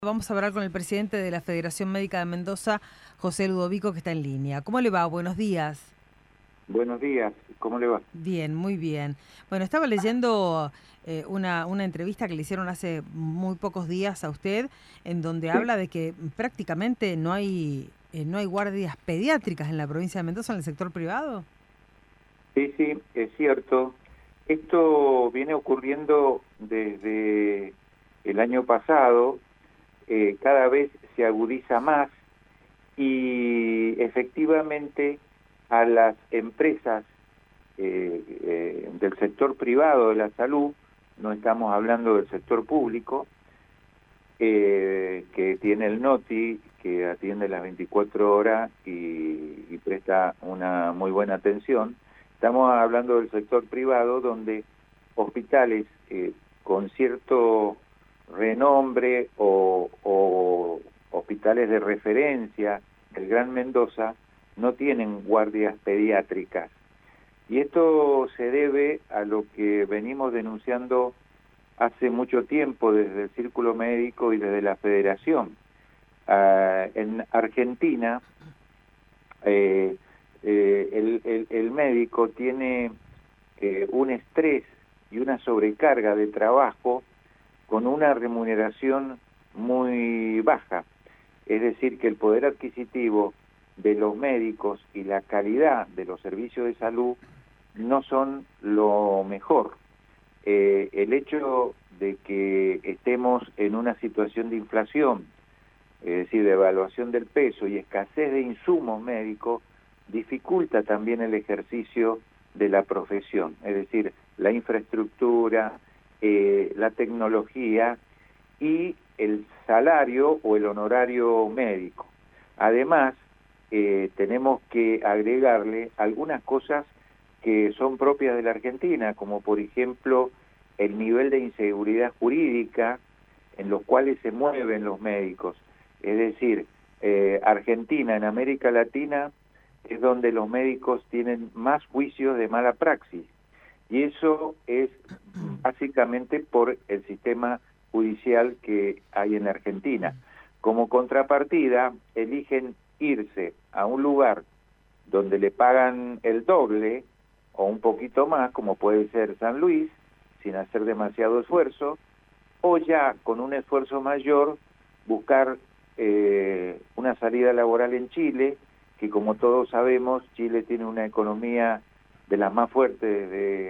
Vamos a hablar con el presidente de la Federación Médica de Mendoza, José Ludovico, que está en línea. ¿Cómo le va? Buenos días. Buenos días, ¿cómo le va? Bien, muy bien. Bueno, estaba leyendo una entrevista que le hicieron hace muy pocos días a usted, en donde Sí, habla de que prácticamente no hay guardias pediátricas en la provincia de Mendoza, en el sector privado. sí, es cierto. Esto viene ocurriendo desde el año pasado, cada vez se agudiza más y efectivamente a las empresas del sector privado de la salud, no estamos hablando del sector público, que tiene el NOTI, que atiende las 24 horas y presta una muy buena atención. Estamos hablando del sector privado, donde hospitales con cierto renombre o hospitales de referencia del Gran Mendoza no tienen guardias pediátricas. Y esto se debe a lo que venimos denunciando hace mucho tiempo desde el Círculo Médico y desde la Federación. En Argentina, eh, el médico tiene un estrés y una sobrecarga de trabajo con una remuneración muy baja. Es decir, que el poder adquisitivo de los médicos y la calidad de los servicios de salud no son lo mejor. El hecho de que estemos en una situación de inflación, es decir, de evaluación del peso y escasez de insumos médicos, dificulta también el ejercicio de la profesión, es decir, la infraestructura, la tecnología y el salario o el honorario médico. Además, tenemos que agregarle algunas cosas que son propias de la Argentina, como por ejemplo el nivel de inseguridad jurídica en los cuales se mueven los médicos. Es decir, Argentina en América Latina es donde los médicos tienen más juicios de mala praxis, y eso es básicamente por el sistema judicial que hay en Argentina. Como contrapartida, eligen irse a un lugar donde le pagan el doble o un poquito más, como puede ser San Luis, sin hacer demasiado esfuerzo, o ya con un esfuerzo mayor buscar una salida laboral en Chile, que como todos sabemos, Chile tiene una economía de las más fuertes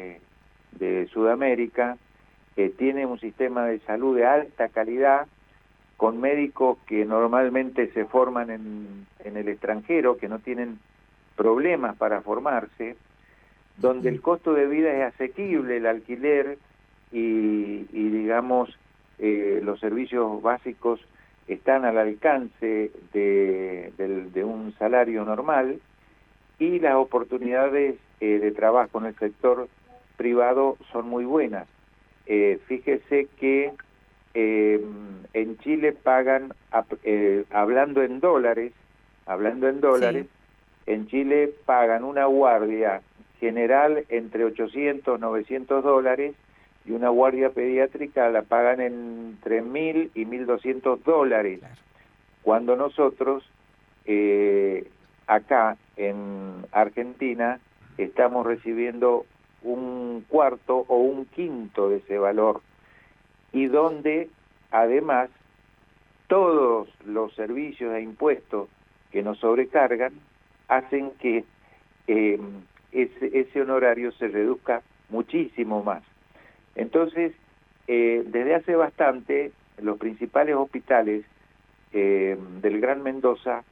de Sudamérica, tiene un sistema de salud de alta calidad, con médicos que normalmente se forman en el extranjero, que no tienen problemas para formarse, donde el costo de vida es asequible, el alquiler y digamos, los servicios básicos están al alcance de un salario normal, y las oportunidades de trabajo en el sector privado son muy buenas. Fíjese que en Chile pagan, hablando en Sí, dólares, en Chile pagan una guardia general entre 800 900 dólares, y una guardia pediátrica la pagan entre 1.000 y 1.200 dólares, claro. cuando nosotros acá en Argentina estamos recibiendo un cuarto o un quinto de ese valor, y donde además todos los servicios e impuestos que nos sobrecargan hacen que eh, ese honorario se reduzca muchísimo más. Entonces, desde hace bastante, los principales hospitales del Gran Mendoza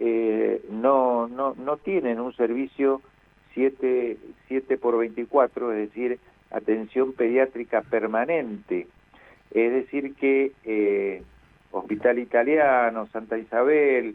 no tienen un servicio 7 por 24, es decir, atención pediátrica permanente. Es decir que Hospital Italiano, Santa Isabel,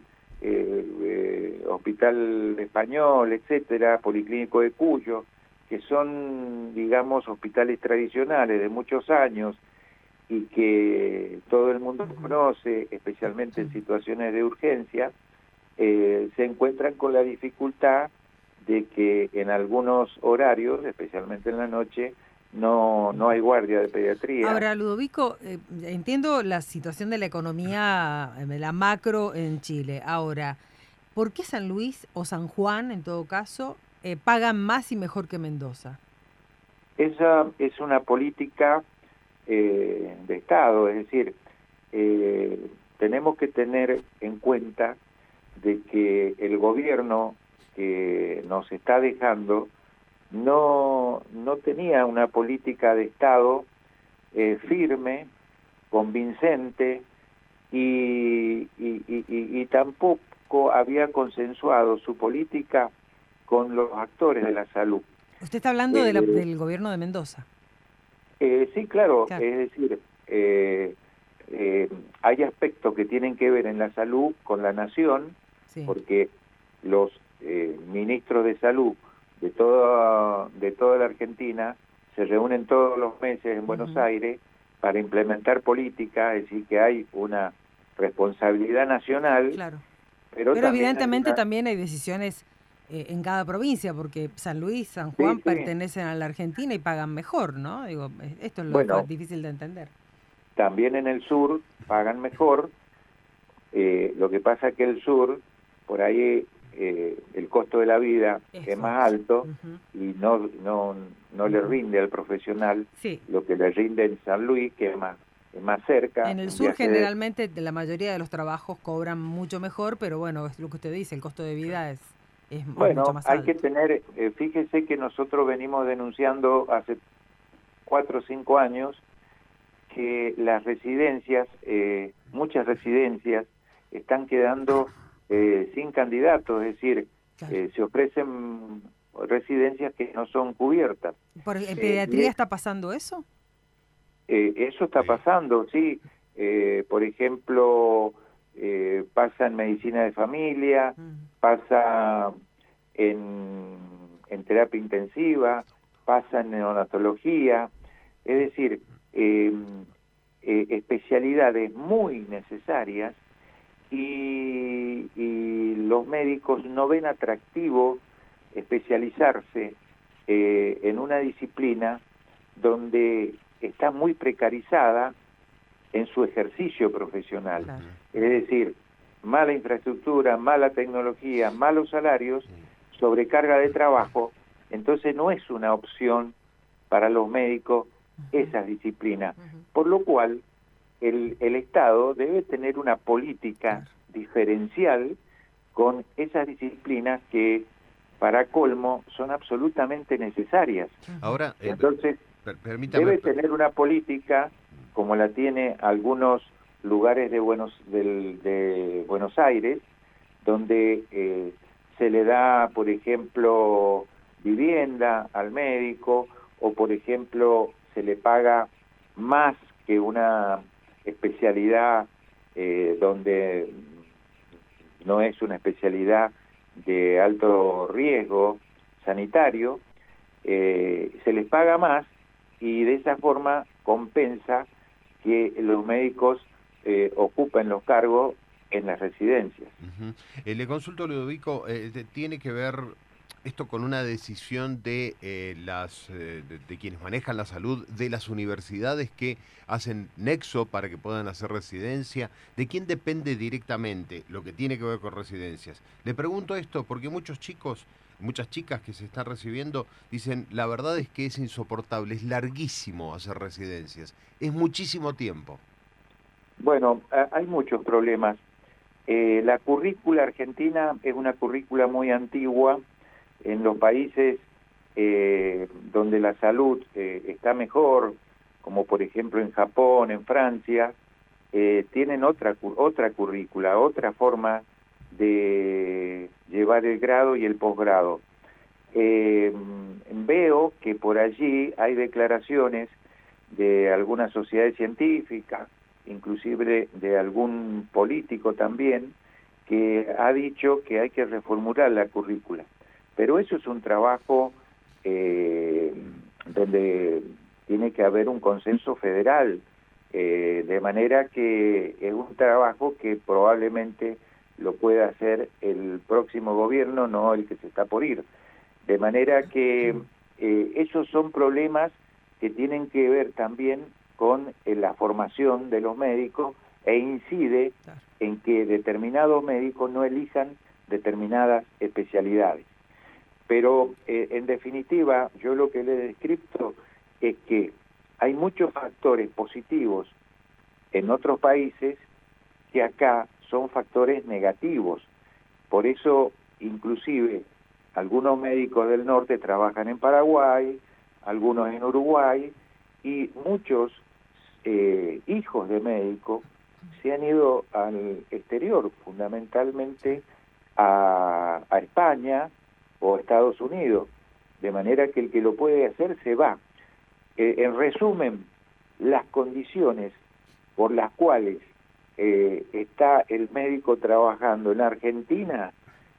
Hospital Español, etcétera, Policlínico de Cuyo, que son, digamos, hospitales tradicionales de muchos años y que todo el mundo conoce, especialmente en situaciones de urgencia, se encuentran con la dificultad de que en algunos horarios, especialmente en la noche, no hay guardia de pediatría. Ahora, Ludovico, entiendo la situación de la economía, la macro en Chile. Ahora, ¿por qué San Luis o San Juan, en todo caso, pagan más y mejor que Mendoza? Esa es una política de Estado, es decir, tenemos que tener en cuenta de que el gobierno que nos está dejando no tenía una política de Estado firme, convincente y tampoco había consensuado su política con los actores de la salud. Usted está hablando del gobierno de Mendoza. Sí, claro, Claro. es decir, hay aspectos que tienen que ver en la salud con la nación, Sí. porque los ministros de salud de toda la Argentina se reúnen todos los meses en Buenos Aires para implementar políticas, es decir, que hay una responsabilidad nacional, Claro. pero Pero también hay evidentemente una... también hay decisiones en cada provincia, porque San Luis, San Sí, Juan sí. pertenecen a la Argentina y pagan mejor, ¿no? Digo, esto es lo Bueno, difícil de entender. también en el sur pagan mejor, lo que pasa es que el sur, por ahí el costo de la vida es más alto y no le rinde al profesional Sí. lo que le rinde en San Luis, que es más cerca. En el un sur viaje generalmente la mayoría de los trabajos cobran mucho mejor, pero bueno, es lo que usted dice, el costo de vida es mucho Bueno, más hay que alto. tener, fíjese que nosotros venimos denunciando hace 4 o 5 años que las residencias, muchas residencias, están quedando sin candidatos, es decir, Claro. se ofrecen residencias que no son cubiertas. ¿En Y pediatría está pasando eso? eso está pasando, sí. Por ejemplo, pasa en medicina de familia, pasa en terapia intensiva, pasa en neonatología, es decir, especialidades muy necesarias y los médicos no ven atractivo especializarse en una disciplina donde está muy precarizada en su ejercicio profesional. Claro. Es decir, mala infraestructura, mala tecnología, malos salarios, sobrecarga de trabajo, entonces no es una opción para los médicos esas disciplinas, por lo cual el Estado debe tener una política diferencial con esas disciplinas que, para colmo, son absolutamente necesarias. Ahora, Entonces, permítame... debe tener una política como la tiene algunos lugares de Buenos Aires, donde se le da, por ejemplo, vivienda al médico, o por ejemplo, se le paga más que una especialidad donde no es una especialidad de alto riesgo sanitario, se les paga más y de esa forma compensa que los médicos ocupen los cargos en las residencias. Le consulto, Ludovico, ¿tiene que ver esto con una decisión de de quienes manejan la salud, de las universidades que hacen nexo para que puedan hacer residencia? ¿De quién depende directamente lo que tiene que ver con residencias? Le pregunto esto porque muchos chicos, muchas chicas que se están recibiendo dicen, la verdad es que es insoportable, es larguísimo hacer residencias, es muchísimo tiempo. Bueno, hay muchos problemas. La currícula argentina es una currícula muy antigua. En los países donde la salud está mejor, como por ejemplo en Japón, en Francia, tienen otra currícula, otra forma de llevar el grado y el posgrado. Veo que por allí hay declaraciones de algunas sociedades científicas, inclusive de algún político también, que ha dicho que hay que reformular la currícula. Pero eso es un trabajo donde tiene que haber un consenso federal, de manera que es un trabajo que probablemente lo pueda hacer el próximo gobierno, no el que se está por ir. De manera que esos son problemas que tienen que ver también con la formación de los médicos e incide en que determinados médicos no elijan determinadas especialidades. Pero en definitiva, yo lo que le he descrito es que hay muchos factores positivos en otros países que acá son factores negativos. Por eso, inclusive, algunos médicos del norte trabajan en Paraguay, algunos en Uruguay, y muchos hijos de médicos se han ido al exterior, fundamentalmente a España o a Estados Unidos, de manera que el que lo puede hacer se va. En resumen, las condiciones por las cuales está el médico trabajando en Argentina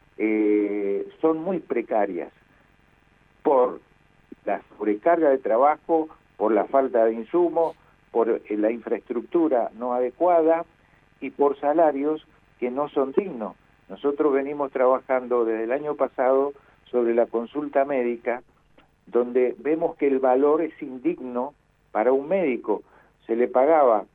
son muy precarias por la sobrecarga de trabajo, por la falta de insumos, por la infraestructura no adecuada y por salarios que no son dignos. Nosotros venimos trabajando desde el año pasado sobre la consulta médica, donde vemos que el valor es indigno para un médico. Se le pagaba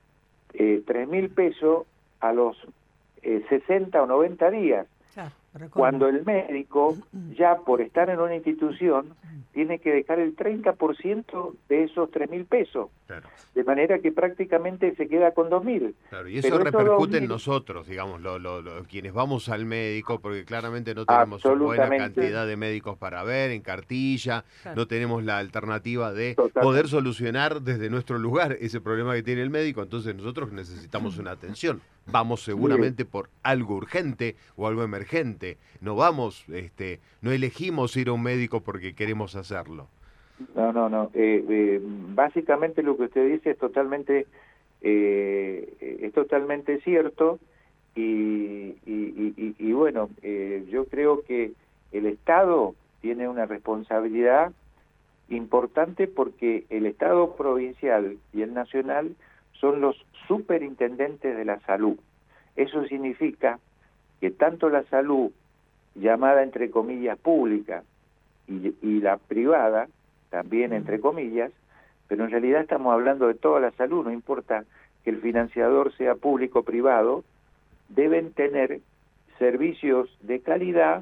3.000 pesos a los 60 o 90 días, cuando el médico, ya por estar en una institución, tiene que dejar el 30% de esos 3.000 pesos. Claro. De manera que prácticamente se queda con 2.000. Claro, y eso repercute en nosotros, digamos, quienes vamos al médico, porque claramente no tenemos una buena cantidad de médicos para ver, en cartilla, no tenemos la alternativa de poder solucionar desde nuestro lugar ese problema que tiene el médico, entonces nosotros necesitamos una atención. Vamos seguramente por algo urgente o algo emergente, no vamos, no elegimos ir a un médico porque queremos hacerlo. No. Básicamente lo que usted dice es totalmente cierto y bueno, yo creo que el Estado tiene una responsabilidad importante porque el Estado provincial y el nacional son los superintendentes de la salud. Eso significa que tanto la salud, llamada entre comillas pública, y la privada, también entre comillas, pero en realidad estamos hablando de toda la salud, no importa que el financiador sea público o privado, deben tener servicios de calidad,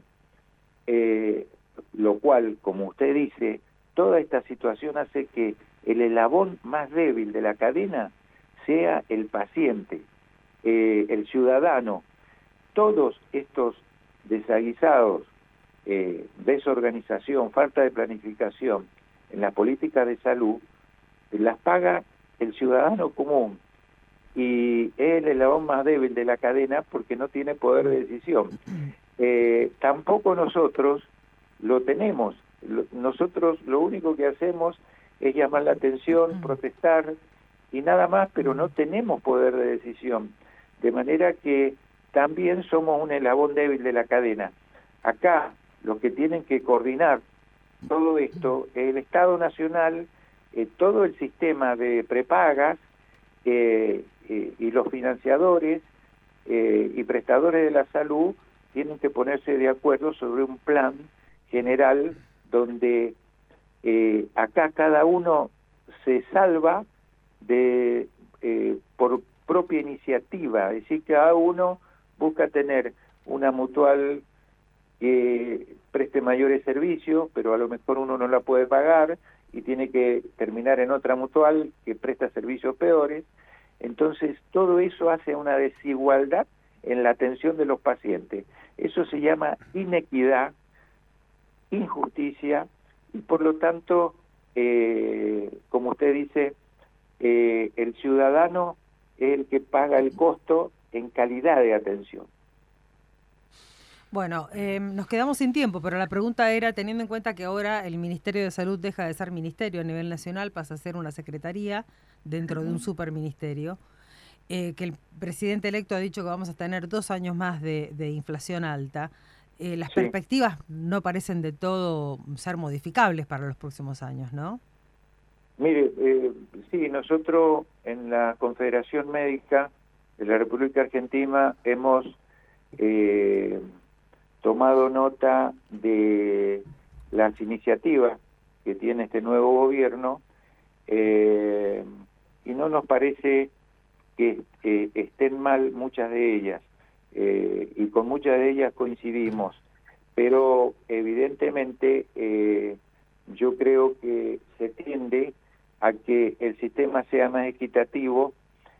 lo cual, como usted dice, toda esta situación hace que el eslabón más débil de la cadena sea el paciente, el ciudadano. Todos estos desaguisados, desorganización, falta de planificación en las políticas de salud, las paga el ciudadano común y es el eslabón más débil de la cadena porque no tiene poder de decisión. Tampoco nosotros lo tenemos. Nosotros lo único que hacemos es llamar la atención, protestar y nada más, pero no tenemos poder de decisión. De manera que también somos un eslabón débil de la cadena. Acá los que tienen que coordinar todo esto, el Estado Nacional, todo el sistema de prepagas y los financiadores y prestadores de la salud tienen que ponerse de acuerdo sobre un plan general donde acá cada uno se salva por propia iniciativa, es decir, cada uno busca tener una mutual que preste mayores servicios, pero a lo mejor uno no la puede pagar y tiene que terminar en otra mutual que presta servicios peores. Entonces, todo eso hace una desigualdad en la atención de los pacientes. Eso se llama inequidad, injusticia, y por lo tanto, como usted dice, el ciudadano es el que paga el costo en calidad de atención. Bueno, nos quedamos sin tiempo, pero la pregunta era, teniendo en cuenta que ahora el Ministerio de Salud deja de ser ministerio a nivel nacional, pasa a ser una secretaría dentro de un superministerio, que el presidente electo ha dicho que vamos a tener 2 años más de inflación alta. Las perspectivas no parecen de todo ser modificables para los próximos años, ¿no? Mire, sí, nosotros en la Confederación Médica de la República Argentina hemos tomado nota de las iniciativas que tiene este nuevo gobierno y no nos parece que estén mal muchas de ellas, y con muchas de ellas coincidimos, pero evidentemente yo creo que se tiende a que el sistema sea más equitativo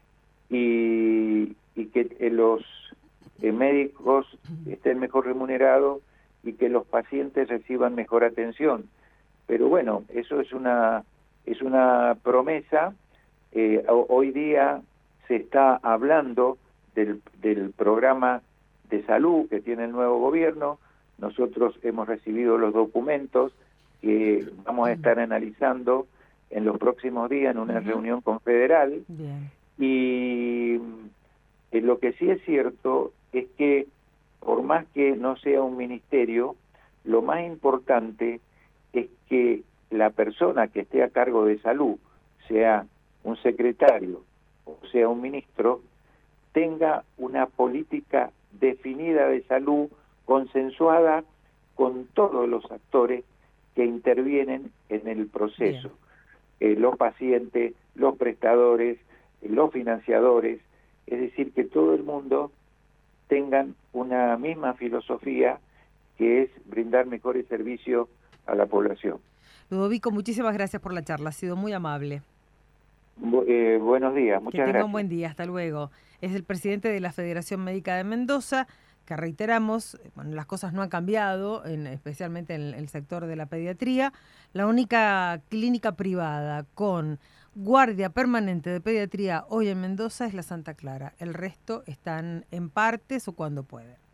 y que los médicos estén mejor remunerados y que los pacientes reciban mejor atención. Pero bueno, eso es una promesa. Hoy día se está hablando del programa de salud que tiene el nuevo gobierno. Nosotros hemos recibido los documentos que vamos a estar analizando en los próximos días en una reunión confederal. Bien. Y lo que sí es cierto es que por más que no sea un ministerio, lo más importante es que la persona que esté a cargo de salud, sea un secretario o sea un ministro, tenga una política definida de salud, consensuada con todos los actores que intervienen en el proceso. Los pacientes, los prestadores, los financiadores, es decir, que todo el mundo tengan una misma filosofía, que es brindar mejores servicios a la población. Ludovico, muchísimas gracias por la charla, ha sido muy amable. Buenos días, muchas gracias. Que tenga un buen día, hasta luego. Es el presidente de la Federación Médica de Mendoza, que reiteramos, bueno, las cosas no han cambiado, especialmente en el sector de la pediatría. La única clínica privada con guardia permanente de pediatría hoy en Mendoza es la Santa Clara. El resto están en partes o cuando pueden.